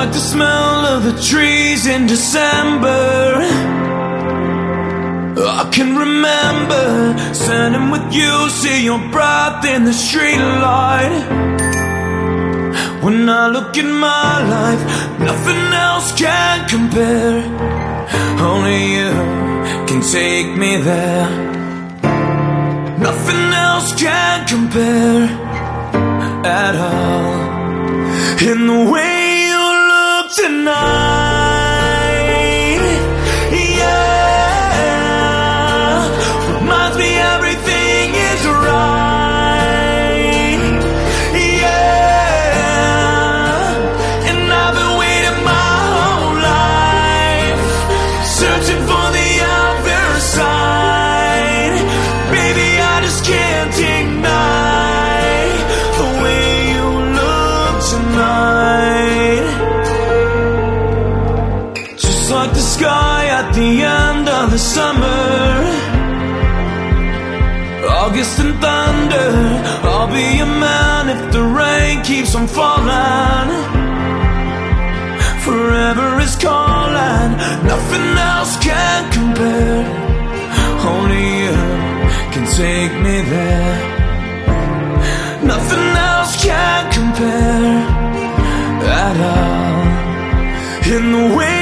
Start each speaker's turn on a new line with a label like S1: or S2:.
S1: like the smell of the trees in December. I can remember standing with you, see your breath in the streetlight. When I look at my life, nothing else can compare. Only you can take me there. Nothing else can compare at all. In the way you look tonight, yeah, reminds me everything is right, yeah. And I've been waiting my whole life, searching for the other side. Baby, I just can't deny the way you look tonight. Just like the sky at the end of the summer, August and thunder. I'll be a man if the rain keeps on falling. Forever is calling, nothing else can compare. Only you can take me there. Nothing else can compare at all. In the way